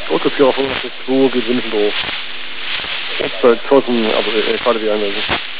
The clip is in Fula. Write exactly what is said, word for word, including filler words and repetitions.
Autopilot fünfundachtzig Komma zwei geht München drauf. Bei Zossen, aber äh, gerade die Einweisung.